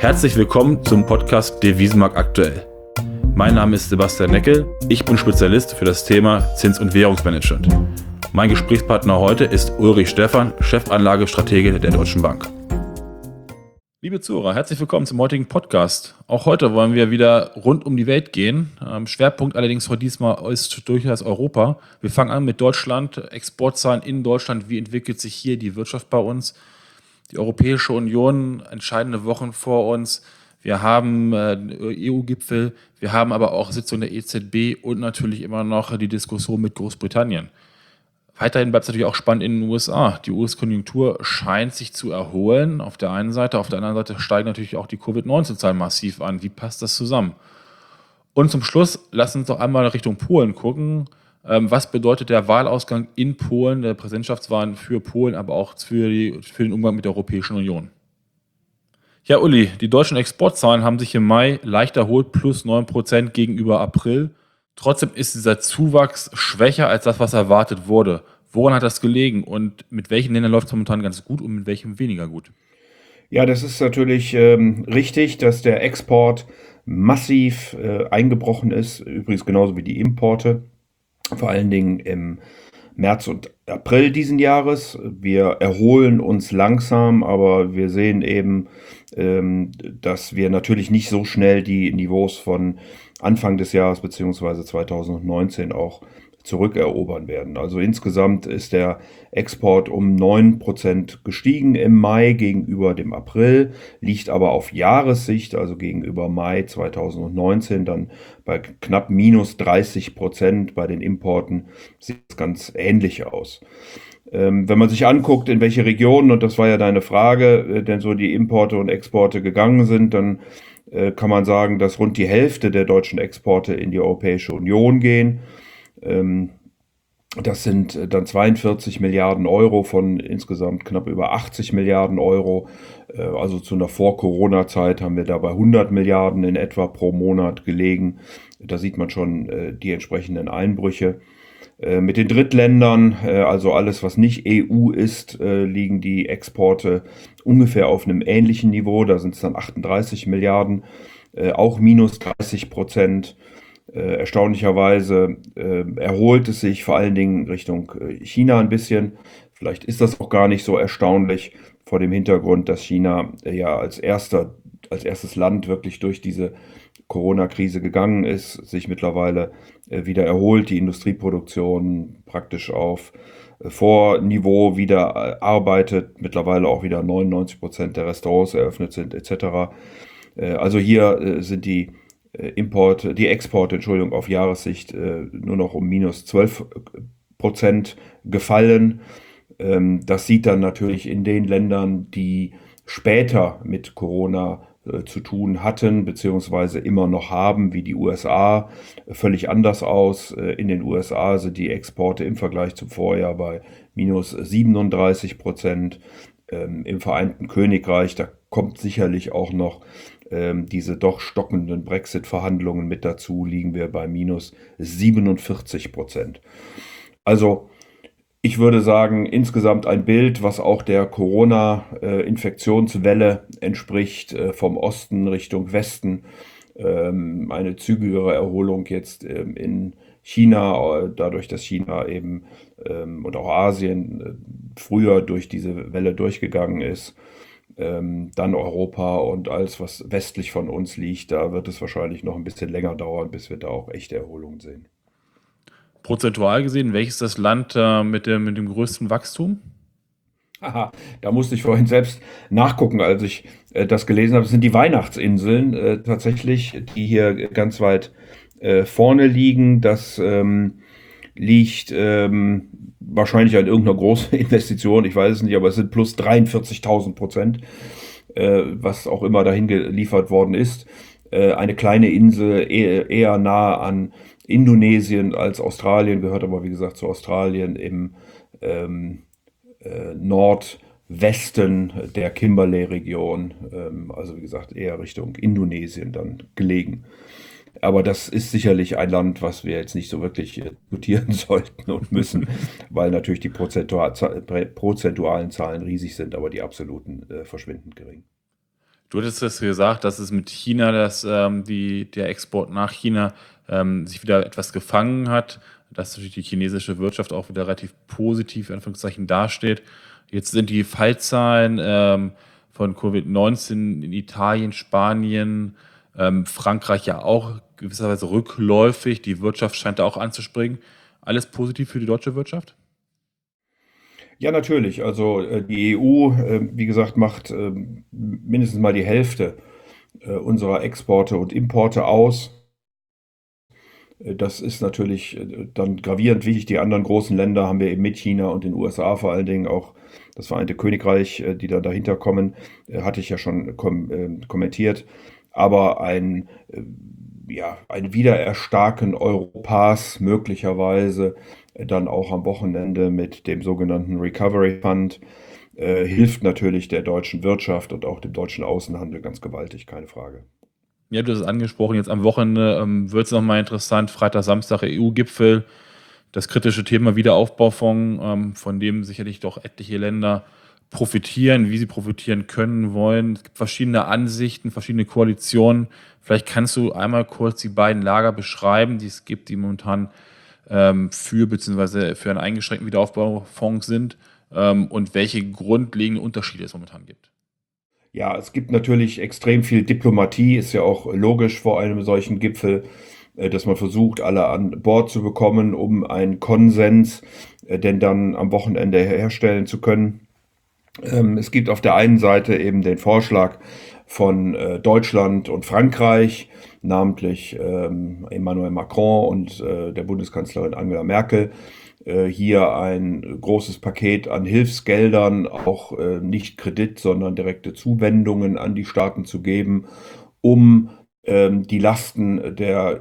Herzlich willkommen zum Podcast Devisenmarkt aktuell. Mein Name ist Sebastian Neckel, ich bin Spezialist für das Thema Zins- und Währungsmanagement. Mein Gesprächspartner heute ist Ulrich Stephan, Chefanlagestratege der Deutschen Bank. Liebe Zuhörer, herzlich willkommen zum heutigen Podcast. Auch heute wollen wir wieder rund um die Welt gehen. Schwerpunkt allerdings heute diesmal ist durchaus Europa. Wir fangen an mit Deutschland, Exportzahlen in Deutschland. Wie entwickelt sich hier die Wirtschaft bei uns? Die Europäische Union, entscheidende Wochen vor uns. Wir haben EU-Gipfel, wir haben aber auch Sitzung der EZB und natürlich immer noch die Diskussion mit Großbritannien. Weiterhin bleibt es natürlich auch spannend in den USA. Die US-Konjunktur scheint sich zu erholen auf der einen Seite. Auf der anderen Seite steigen natürlich auch die Covid-19-Zahlen massiv an. Wie passt das zusammen? Und zum Schluss, lass uns doch einmal Richtung Polen gucken. Was bedeutet der Wahlausgang in Polen, der Präsidentschaftswahlen für Polen, aber auch für den Umgang mit der Europäischen Union? Ja, Uli, die deutschen Exportzahlen haben sich im Mai leicht erholt, plus 9% gegenüber April. Trotzdem ist dieser Zuwachs schwächer als das, was erwartet wurde. Woran hat das gelegen und mit welchen Ländern läuft es momentan ganz gut und mit welchem weniger gut? Ja, das ist natürlich richtig, dass der Export massiv eingebrochen ist, übrigens genauso wie die Importe, vor allen Dingen im März und April diesen Jahres. Wir erholen uns langsam, aber wir sehen eben, dass wir natürlich nicht so schnell die Niveaus von Anfang des Jahres bzw. 2019 auch zurückerobern werden. Also insgesamt ist der Export um 9% gestiegen im Mai gegenüber dem April, liegt aber auf Jahressicht, also gegenüber Mai 2019, dann bei knapp minus 30%. Bei den Importen sieht es ganz ähnlich aus. Wenn man sich anguckt, in welche Regionen, und das war ja deine Frage, denn so die Importe und Exporte gegangen sind, dann kann man sagen, dass rund die Hälfte der deutschen Exporte in die Europäische Union gehen. Das sind dann 42 Milliarden Euro von insgesamt knapp über 80 Milliarden Euro. Also zu einer Vor-Corona-Zeit haben wir da bei 100 Milliarden in etwa pro Monat gelegen. Da sieht man schon die entsprechenden Einbrüche. Mit den Drittländern, also alles, was nicht EU ist, liegen die Exporte ungefähr auf einem ähnlichen Niveau. Da sind es dann 38 Milliarden, auch minus 30%. Erstaunlicherweise erholt es sich vor allen Dingen Richtung China ein bisschen. Vielleicht ist das auch gar nicht so erstaunlich vor dem Hintergrund, dass China ja als erstes Land wirklich durch diese Corona-Krise gegangen ist, sich mittlerweile wieder erholt, die Industrieproduktion praktisch auf Vorniveau wieder arbeitet, mittlerweile auch wieder 99% der Restaurants eröffnet sind etc. Also hier sind die Exporte, auf Jahressicht nur noch um minus 12% gefallen. Das sieht dann natürlich in den Ländern, die später mit Corona zu tun hatten, beziehungsweise immer noch haben, wie die USA, völlig anders aus. In den USA sind die Exporte im Vergleich zum Vorjahr bei minus 37%. Im Vereinten Königreich, da kommt sicherlich auch noch diese doch stockenden Brexit-Verhandlungen mit dazu, liegen wir bei minus 47%. Also ich würde sagen, insgesamt ein Bild, was auch der Corona-Infektionswelle entspricht, vom Osten Richtung Westen. Eine zügigere Erholung jetzt in China, dadurch, dass China eben und auch Asien früher durch diese Welle durchgegangen ist. Dann Europa und alles, was westlich von uns liegt, da wird es wahrscheinlich noch ein bisschen länger dauern, bis wir da auch echte Erholung sehen. Prozentual gesehen, welches ist das Land mit dem größten Wachstum? Aha, da musste ich vorhin selbst nachgucken, als ich das gelesen habe. Das sind die Weihnachtsinseln tatsächlich, die hier ganz weit vorne liegen. Das liegt wahrscheinlich an irgendeiner großen Investition, ich weiß es nicht, aber es sind plus 43.000%, was auch immer dahin geliefert worden ist. Eine kleine Insel, eher nah an Indonesien als Australien, gehört aber wie gesagt zu Australien im Nordwesten der Kimberley-Region, also wie gesagt eher Richtung Indonesien dann gelegen. Aber das ist sicherlich ein Land, was wir jetzt nicht so wirklich diskutieren sollten und müssen, weil natürlich die prozentualen Zahlen riesig sind, aber die absoluten verschwindend gering. Du hattest es gesagt, dass es mit China, der Export nach China sich wieder etwas gefangen hat, dass natürlich die chinesische Wirtschaft auch wieder relativ positiv in Anführungszeichen dasteht. Jetzt sind die Fallzahlen von Covid-19 in Italien, Spanien, Frankreich ja auch gewisserweise rückläufig. Die Wirtschaft scheint da auch anzuspringen. Alles positiv für die deutsche Wirtschaft? Ja, natürlich. Also die EU, wie gesagt, macht mindestens mal die Hälfte unserer Exporte und Importe aus. Das ist natürlich dann gravierend wichtig. Die anderen großen Länder haben wir eben mit China und den USA vor allen Dingen auch das Vereinigte Königreich, die dann dahinter kommen, hatte ich ja schon kommentiert. Aber ein Wiedererstarken Europas möglicherweise dann auch am Wochenende mit dem sogenannten Recovery Fund hilft natürlich der deutschen Wirtschaft und auch dem deutschen Außenhandel ganz gewaltig, keine Frage. Ja, du hast es angesprochen, jetzt am Wochenende wird es nochmal interessant. Freitag, Samstag EU-Gipfel, das kritische Thema Wiederaufbaufonds, von dem sicherlich doch etliche Länder profitieren, wie sie profitieren können wollen. Es gibt verschiedene Ansichten, verschiedene Koalitionen. Vielleicht kannst du einmal kurz die beiden Lager beschreiben, die es gibt, die momentan für bzw. für einen eingeschränkten Wiederaufbaufonds sind, und welche grundlegenden Unterschiede es momentan gibt. Ja, es gibt natürlich extrem viel Diplomatie, ist ja auch logisch vor einem solchen Gipfel, dass man versucht, alle an Bord zu bekommen, um einen Konsens denn dann am Wochenende herstellen zu können. Es gibt auf der einen Seite eben den Vorschlag von Deutschland und Frankreich, namentlich Emmanuel Macron und der Bundeskanzlerin Angela Merkel, hier ein großes Paket an Hilfsgeldern, auch nicht Kredit, sondern direkte Zuwendungen an die Staaten zu geben, um die Lasten der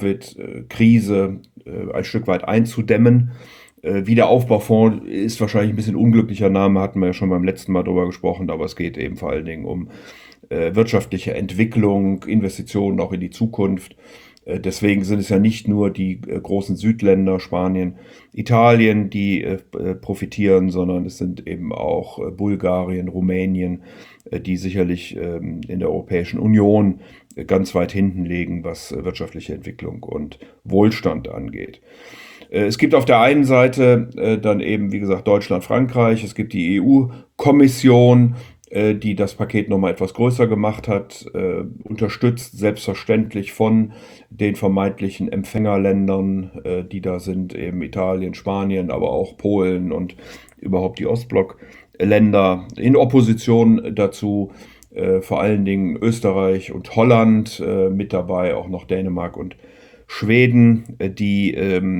Covid-Krise ein Stück weit einzudämmen. Wiederaufbaufonds ist wahrscheinlich ein bisschen unglücklicher Name, hatten wir ja schon beim letzten Mal drüber gesprochen, aber es geht eben vor allen Dingen um wirtschaftliche Entwicklung, Investitionen auch in die Zukunft. Deswegen sind es ja nicht nur die großen Südländer, Spanien, Italien, die profitieren, sondern es sind eben auch Bulgarien, Rumänien, die sicherlich in der Europäischen Union ganz weit hinten liegen, was wirtschaftliche Entwicklung und Wohlstand angeht. Es gibt auf der einen Seite dann eben, wie gesagt, Deutschland, Frankreich. Es gibt die EU-Kommission, die das Paket nochmal etwas größer gemacht hat, unterstützt selbstverständlich von den vermeintlichen Empfängerländern, die da sind, eben Italien, Spanien, aber auch Polen und überhaupt die Ostblock-Länder. In Opposition dazu vor allen Dingen Österreich und Holland, mit dabei auch noch Dänemark und Schweden, die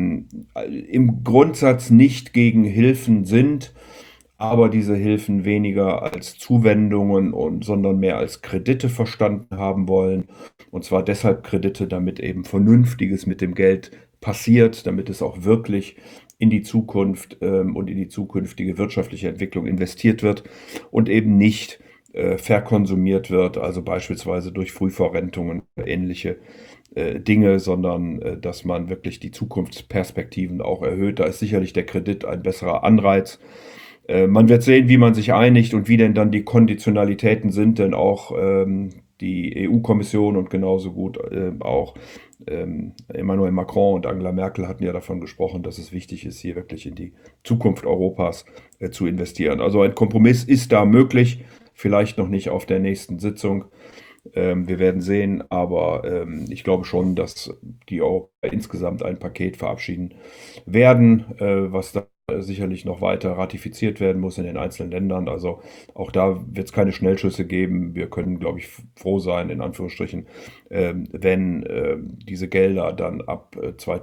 im Grundsatz nicht gegen Hilfen sind, aber diese Hilfen weniger als Zuwendungen sondern mehr als Kredite verstanden haben wollen. Und zwar deshalb Kredite, damit eben Vernünftiges mit dem Geld passiert, damit es auch wirklich in die Zukunft und in die zukünftige wirtschaftliche Entwicklung investiert wird und eben nicht verkonsumiert wird, also beispielsweise durch Frühverrentungen oder ähnliche Dinge, sondern dass man wirklich die Zukunftsperspektiven auch erhöht. Da ist sicherlich der Kredit ein besserer Anreiz. Man wird sehen, wie man sich einigt und wie denn dann die Konditionalitäten sind, denn auch die EU-Kommission und genauso gut auch Emmanuel Macron und Angela Merkel hatten ja davon gesprochen, dass es wichtig ist, hier wirklich in die Zukunft Europas zu investieren. Also ein Kompromiss ist da möglich, vielleicht noch nicht auf der nächsten Sitzung. Wir werden sehen, aber ich glaube schon, dass die Europäer insgesamt ein Paket verabschieden werden, was da sicherlich noch weiter ratifiziert werden muss in den einzelnen Ländern. Also auch da wird es keine Schnellschüsse geben. Wir können, glaube ich, froh sein, in Anführungsstrichen, wenn diese Gelder dann ab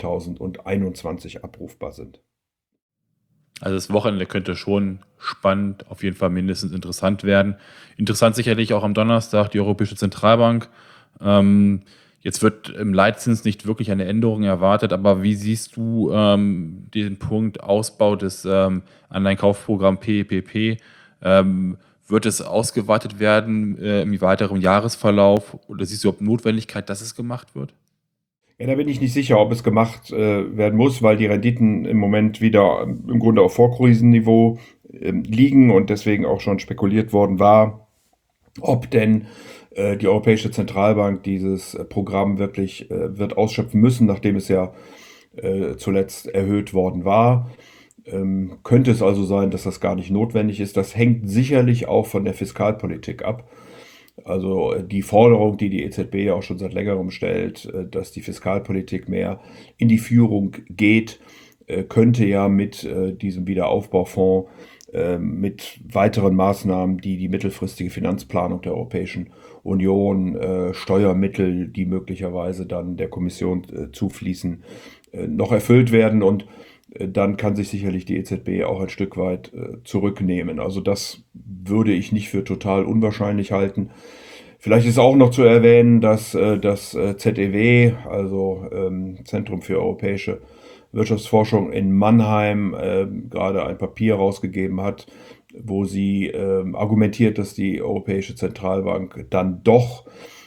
2021 abrufbar sind. Also das Wochenende könnte schon spannend, auf jeden Fall mindestens interessant werden. Interessant sicherlich auch am Donnerstag die Europäische Zentralbank. Jetzt wird im Leitzins nicht wirklich eine Änderung erwartet, aber wie siehst du den Punkt Ausbau des Anleihenkaufprogramms PEPP? Wird es ausgeweitet werden im weiteren Jahresverlauf oder siehst du überhaupt Notwendigkeit, dass es gemacht wird? Ja, da bin ich nicht sicher, ob es gemacht werden muss, weil die Renditen im Moment wieder im Grunde auf Vorkrisenniveau liegen und deswegen auch schon spekuliert worden war, ob denn die Europäische Zentralbank dieses Programm wirklich wird ausschöpfen müssen, nachdem es ja zuletzt erhöht worden war. Könnte es also sein, dass das gar nicht notwendig ist. Das hängt sicherlich auch von der Fiskalpolitik ab. Also die Forderung, die die EZB ja auch schon seit längerem stellt, dass die Fiskalpolitik mehr in die Führung geht, könnte ja mit diesem Wiederaufbaufonds, mit weiteren Maßnahmen, die die mittelfristige Finanzplanung der Europäischen Union, Steuermittel, die möglicherweise dann der Kommission zufließen, noch erfüllt werden. Und dann kann sich sicherlich die EZB auch ein Stück weit zurücknehmen. Also das würde ich nicht für total unwahrscheinlich halten. Vielleicht ist auch noch zu erwähnen, dass das ZEW, also Zentrum für europäische Wirtschaftsforschung in Mannheim, gerade ein Papier rausgegeben hat, wo sie argumentiert, dass die Europäische Zentralbank dann doch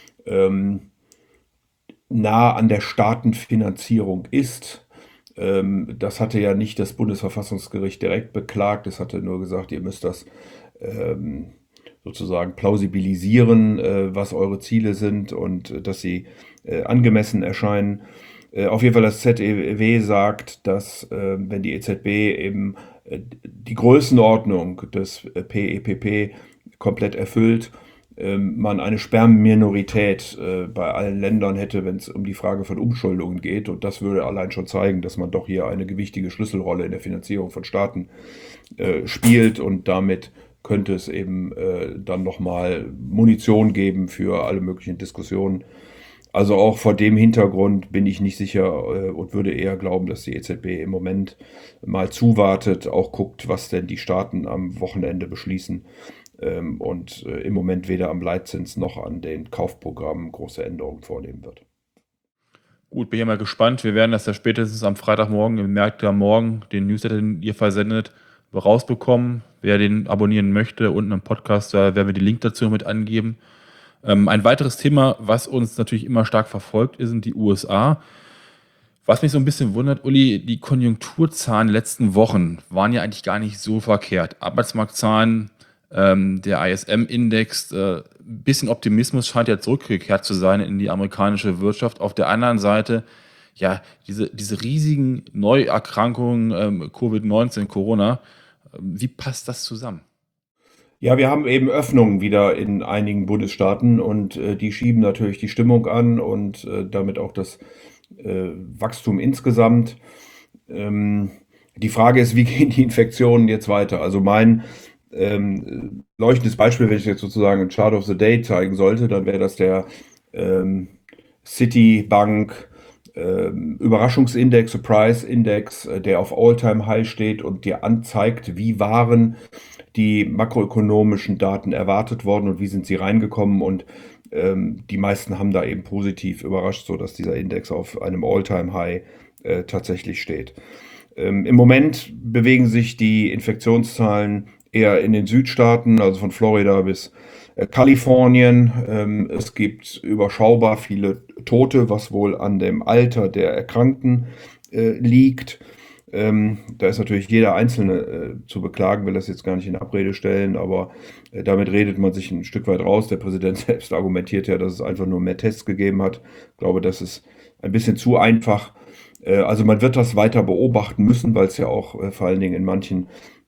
nah an der Staatenfinanzierung ist. Das hatte ja nicht das Bundesverfassungsgericht direkt beklagt, es hatte nur gesagt, ihr müsst das sozusagen plausibilisieren, was eure Ziele sind und dass sie angemessen erscheinen. Auf jeden Fall das ZEW sagt, dass wenn die EZB eben die Größenordnung des PEPP komplett erfüllt, man eine Sperrminorität bei allen Ländern hätte, wenn es um die Frage von Umschuldungen geht. Und das würde allein schon zeigen, dass man doch hier eine gewichtige Schlüsselrolle in der Finanzierung von Staaten spielt. Und damit könnte es eben dann nochmal Munition geben für alle möglichen Diskussionen. Also auch vor dem Hintergrund bin ich nicht sicher und würde eher glauben, dass die EZB im Moment mal zuwartet, auch guckt, was denn die Staaten am Wochenende beschließen und im Moment weder am Leitzins noch an den Kaufprogrammen große Änderungen vornehmen wird. Gut, bin ja mal gespannt. Wir werden das ja spätestens am Freitagmorgen im Märkte am Morgen, den Newsletter, den ihr versendet, rausbekommen. Wer den abonnieren möchte, unten im Podcast, da werden wir den Link dazu mit angeben. Ein weiteres Thema, was uns natürlich immer stark verfolgt, sind die USA. Was mich so ein bisschen wundert, Uli, die Konjunkturzahlen der letzten Wochen waren ja eigentlich gar nicht so verkehrt. Arbeitsmarktzahlen, der ISM-Index, ein bisschen Optimismus scheint ja zurückgekehrt zu sein in die amerikanische Wirtschaft. Auf der anderen Seite, ja, diese riesigen Neuerkrankungen, Covid-19, Corona, wie passt das zusammen? Ja, wir haben eben Öffnungen wieder in einigen Bundesstaaten und die schieben natürlich die Stimmung an und damit auch das Wachstum insgesamt. Die Frage ist, wie gehen die Infektionen jetzt weiter? Also mein leuchtendes Beispiel, wenn ich jetzt sozusagen ein Chart of the Day zeigen sollte, dann wäre das der Citibank Überraschungsindex, Surprise Index, der auf All-Time High steht und dir anzeigt, wie waren die makroökonomischen Daten erwartet worden und wie sind sie reingekommen, und die meisten haben da eben positiv überrascht, sodass dieser Index auf einem All-Time High tatsächlich steht. Im Moment bewegen sich die Infektionszahlen eher in den Südstaaten, also von Florida bis Kalifornien. Es gibt überschaubar viele Tote, was wohl an dem Alter der Erkrankten liegt. Da ist natürlich jeder Einzelne zu beklagen, will das jetzt gar nicht in Abrede stellen, aber damit redet man sich ein Stück weit raus. Der Präsident selbst argumentiert ja, dass es einfach nur mehr Tests gegeben hat. Ich glaube, das ist ein bisschen zu einfach. Also man wird das weiter beobachten müssen, weil es ja auch vor allen Dingen in manchen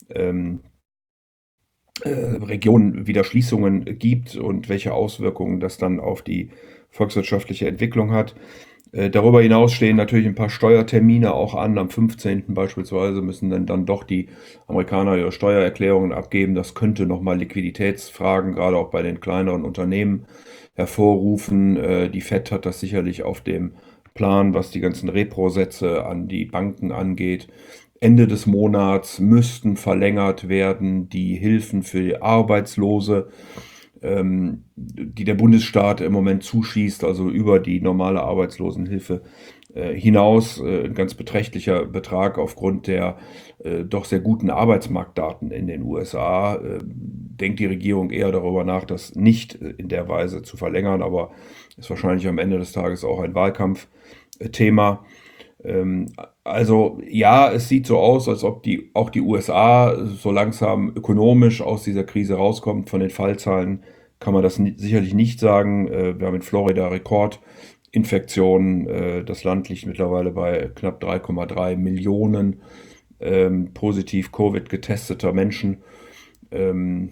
Regionen wieder Schließungen gibt und welche Auswirkungen das dann auf die volkswirtschaftliche Entwicklung hat. Darüber hinaus stehen natürlich ein paar Steuertermine auch an. Am 15. beispielsweise müssen dann doch die Amerikaner ihre Steuererklärungen abgeben. Das könnte nochmal Liquiditätsfragen, gerade auch bei den kleineren Unternehmen, hervorrufen. Die Fed hat das sicherlich auf dem Plan, was die ganzen Repo-Sätze an die Banken angeht. Ende des Monats müssten verlängert werden die Hilfen für Arbeitslose, die der Bundesstaat im Moment zuschießt, also über die normale Arbeitslosenhilfe hinaus. Ein ganz beträchtlicher Betrag aufgrund der doch sehr guten Arbeitsmarktdaten in den USA. Denkt die Regierung eher darüber nach, das nicht in der Weise zu verlängern, aber ist wahrscheinlich am Ende des Tages auch ein Wahlkampfthema. Also ja, es sieht so aus, als ob auch die USA so langsam ökonomisch aus dieser Krise rauskommt. Von den Fallzahlen kann man das sicherlich nicht sagen. Wir haben in Florida Rekordinfektionen. Das Land liegt mittlerweile bei knapp 3,3 Millionen positiv Covid getesteter Menschen. Ähm,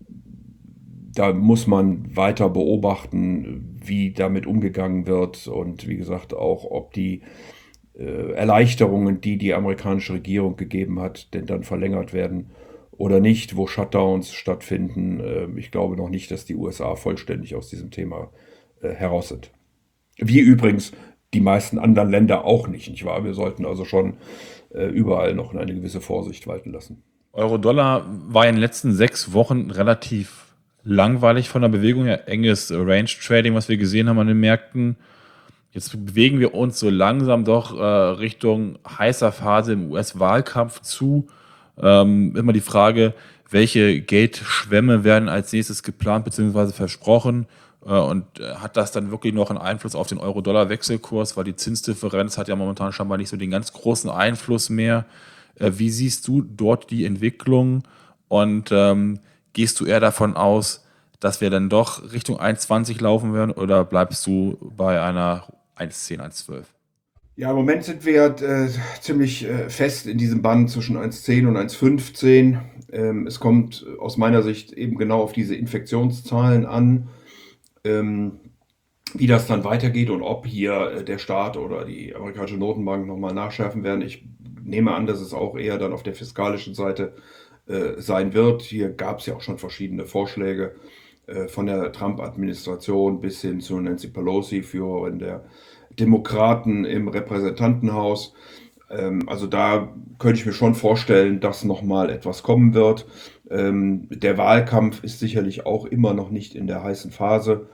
Da muss man weiter beobachten, wie damit umgegangen wird und wie gesagt auch, ob die Erleichterungen, die die amerikanische Regierung gegeben hat, denn dann verlängert werden oder nicht, wo Shutdowns stattfinden. Ich glaube noch nicht, dass die USA vollständig aus diesem Thema heraus sind. Wie übrigens die meisten anderen Länder auch nicht, nicht wahr? Wir sollten also schon überall noch eine gewisse Vorsicht walten lassen. Euro-Dollar war in den letzten 6 Wochen relativ langweilig von der Bewegung her. Enges Range-Trading, was wir gesehen haben an den Märkten. Jetzt bewegen wir uns so langsam doch Richtung heißer Phase im US-Wahlkampf zu. Immer die Frage, welche Geldschwämme werden als nächstes geplant bzw. versprochen? Hat das dann wirklich noch einen Einfluss auf den Euro-Dollar-Wechselkurs? Weil die Zinsdifferenz hat ja momentan scheinbar nicht so den ganz großen Einfluss mehr. Wie siehst du dort die Entwicklung und gehst du eher davon aus, dass wir dann doch Richtung 1,20 laufen werden oder bleibst du bei einer 1,10, 1,12? Ja, im Moment sind wir ziemlich fest in diesem Band zwischen 1,10 und 1,15. Es kommt aus meiner Sicht eben genau auf diese Infektionszahlen an, ähm, wie das dann weitergeht und ob hier der Staat oder die amerikanische Notenbank nochmal nachschärfen werden. Ich nehme an, dass es auch eher dann auf der fiskalischen Seite sein wird. Hier gab es ja auch schon verschiedene Vorschläge von der Trump-Administration bis hin zu Nancy Pelosi, Führerin der Demokraten im Repräsentantenhaus. Also da könnte ich mir schon vorstellen, dass nochmal etwas kommen wird. Der Wahlkampf ist sicherlich auch immer noch nicht in der heißen Phase.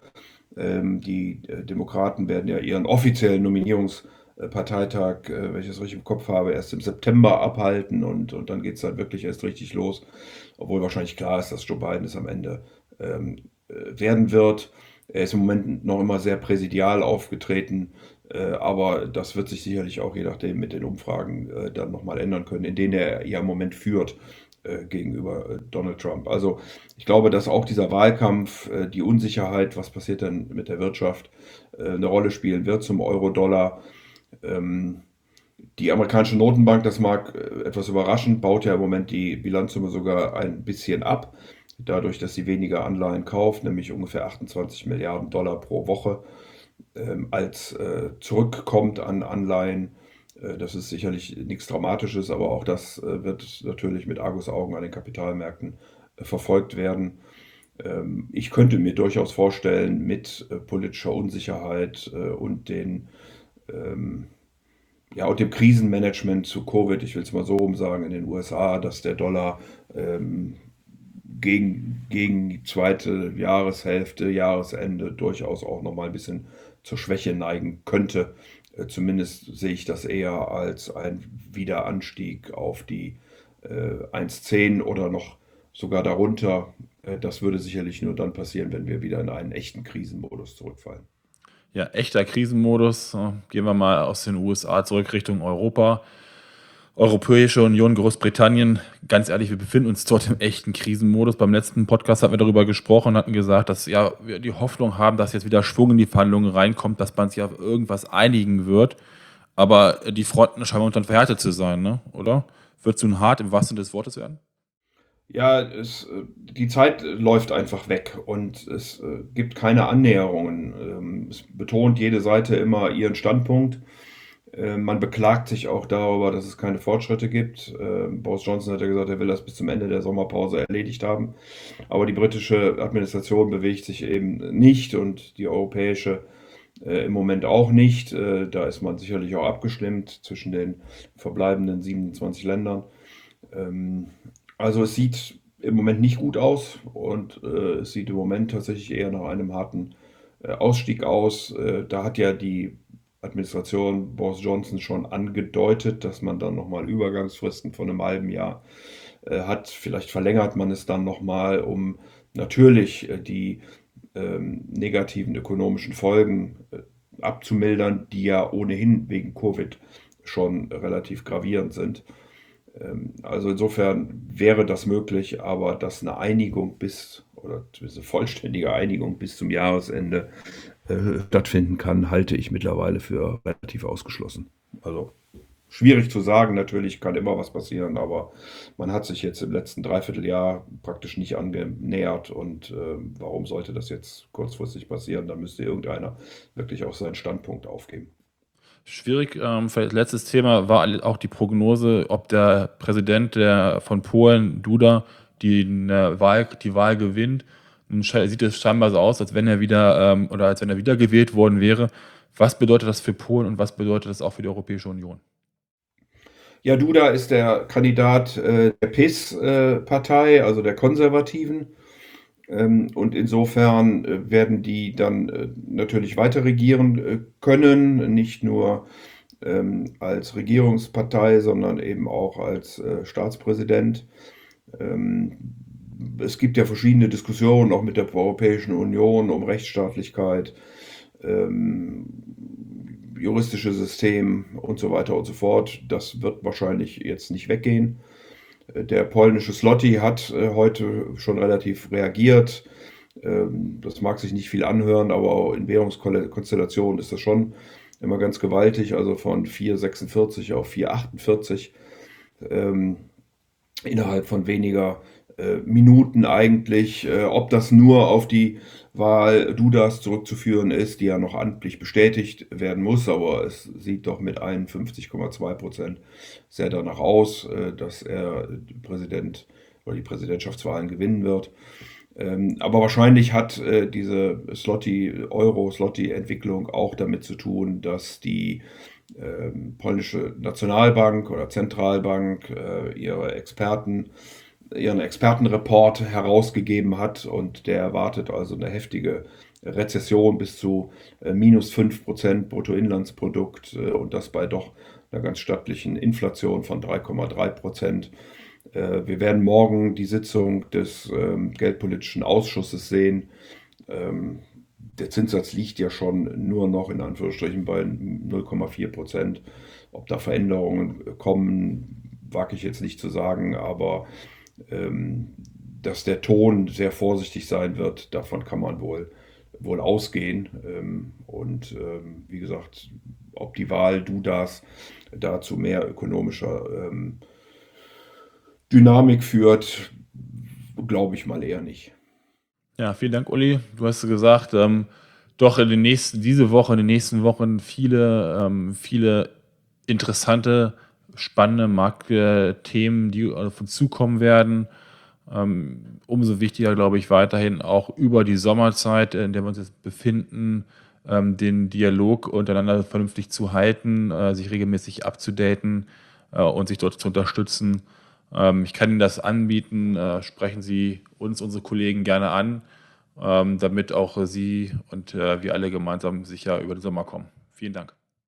Die Demokraten werden ja ihren offiziellen Nominierungsparteitag, wenn ich das richtig im Kopf habe, erst im September abhalten und dann geht es dann wirklich erst richtig los, obwohl wahrscheinlich klar ist, dass Joe Biden es am Ende werden wird. Er ist im Moment noch immer sehr präsidial aufgetreten, aber das wird sich sicherlich auch je nachdem mit den Umfragen dann nochmal ändern können, in denen er ja im Moment führt gegenüber Donald Trump. Also ich glaube, dass auch dieser Wahlkampf, die Unsicherheit, was passiert denn mit der Wirtschaft, eine Rolle spielen wird zum Euro-Dollar. Die amerikanische Notenbank, das mag etwas überraschend, baut ja im Moment die Bilanzsumme sogar ein bisschen ab, dadurch, dass sie weniger Anleihen kauft, nämlich ungefähr 28 Milliarden Dollar pro Woche, als zurückkommt an Anleihen. Das ist sicherlich nichts Dramatisches, aber auch das wird natürlich mit Argusaugen an den Kapitalmärkten verfolgt werden. Ich könnte mir durchaus vorstellen, mit politischer Unsicherheit und ja, und dem Krisenmanagement zu Covid, ich will es mal so rum sagen, in den USA, dass der Dollar gegen die zweite Jahreshälfte, Jahresende durchaus auch nochmal ein bisschen zur Schwäche neigen könnte. Zumindest sehe ich das eher als ein Wiederanstieg auf die 1,10 oder noch sogar darunter. Das würde sicherlich nur dann passieren, wenn wir wieder in einen echten Krisenmodus zurückfallen. Ja, echter Krisenmodus. Gehen wir mal aus den USA zurück Richtung Europa. Europäische Union, Großbritannien, ganz ehrlich, wir befinden uns dort im echten Krisenmodus. Beim letzten Podcast hatten wir darüber gesprochen und hatten gesagt, dass ja, wir die Hoffnung haben, dass jetzt wieder Schwung in die Verhandlungen reinkommt, dass man sich auf irgendwas einigen wird. Aber die Fronten scheinen momentan verhärtet zu sein, ne? Oder? Wird es nun hart im wahrsten Sinne des Wortes werden? Ja, die Zeit läuft einfach weg und es gibt keine Annäherungen. Es betont jede Seite immer ihren Standpunkt. Man beklagt sich auch darüber, dass es keine Fortschritte gibt. Boris Johnson hat ja gesagt, er will das bis zum Ende der Sommerpause erledigt haben. Aber die britische Administration bewegt sich eben nicht und die europäische im Moment auch nicht. Da ist man sicherlich auch abgestimmt zwischen den verbleibenden 27 Ländern. Also es sieht im Moment nicht gut aus und es sieht im Moment tatsächlich eher nach einem harten Ausstieg aus. Da hat ja die Administration Boris Johnson schon angedeutet, dass man dann nochmal Übergangsfristen von einem halben Jahr hat. Vielleicht verlängert man es dann nochmal, um natürlich die negativen ökonomischen Folgen abzumildern, die ja ohnehin wegen Covid schon relativ gravierend sind. Also insofern wäre das möglich, aber dass eine Einigung bis oder diese vollständige Einigung bis zum Jahresende stattfinden kann, halte ich mittlerweile für relativ ausgeschlossen. Also schwierig zu sagen, natürlich kann immer was passieren, aber man hat sich jetzt im letzten Dreivierteljahr praktisch nicht angenähert und warum sollte das jetzt kurzfristig passieren? Da müsste irgendeiner wirklich auch seinen Standpunkt aufgeben. Schwierig, vielleicht letztes Thema war auch die Prognose, ob der Präsident von Polen, Duda, die Wahl gewinnt. Nun sieht es scheinbar so aus, als wenn er als wenn er wiedergewählt worden wäre. Was bedeutet das für Polen und was bedeutet das auch für die Europäische Union? Ja, Duda ist der Kandidat der PiS-Partei, also der Konservativen. Und insofern werden die dann natürlich weiter regieren können, nicht nur als Regierungspartei, sondern eben auch als Staatspräsident. Es gibt ja verschiedene Diskussionen auch mit der Europäischen Union um Rechtsstaatlichkeit, ähm, juristische System und so weiter und so fort. Das wird wahrscheinlich jetzt nicht weggehen. Der polnische Zloty hat heute schon relativ reagiert. Das mag sich nicht viel anhören, aber auch in Währungskonstellationen ist das schon immer ganz gewaltig. Also von 4,46 auf 4,48 innerhalb von weniger Minuten eigentlich. Ob das nur auf die Wahl Dudas zurückzuführen ist, die ja noch amtlich bestätigt werden muss, aber es sieht doch mit 51,2% sehr danach aus, dass er Präsident oder die Präsidentschaftswahlen gewinnen wird. Aber wahrscheinlich hat diese Euro-Zloty-Entwicklung auch damit zu tun, dass die polnische Nationalbank oder Zentralbank ihren Expertenreport herausgegeben hat und der erwartet also eine heftige Rezession bis zu minus 5% Bruttoinlandsprodukt und das bei doch einer ganz stattlichen Inflation von 3,3%. Wir werden morgen die Sitzung des Geldpolitischen Ausschusses sehen. Der Zinssatz liegt ja schon nur noch in Anführungsstrichen bei 0,4%. Ob da Veränderungen kommen, wage ich jetzt nicht zu sagen, aber dass der Ton sehr vorsichtig sein wird, davon kann man wohl ausgehen. Wie gesagt, ob die Wahl Dudas dazu mehr ökonomischer Dynamik führt, glaube ich mal eher nicht. Ja, vielen Dank, Uli. Du hast gesagt, doch diese Woche, in den nächsten Wochen viele interessante, spannende Marktthemen, die auf uns zukommen werden. Umso wichtiger, glaube ich, weiterhin auch über die Sommerzeit, in der wir uns jetzt befinden, den Dialog untereinander vernünftig zu halten, sich regelmäßig abzudaten und sich dort zu unterstützen. Ich kann Ihnen das anbieten. Sprechen Sie unsere Kollegen gerne an, damit auch Sie und wir alle gemeinsam sicher über den Sommer kommen. Vielen Dank.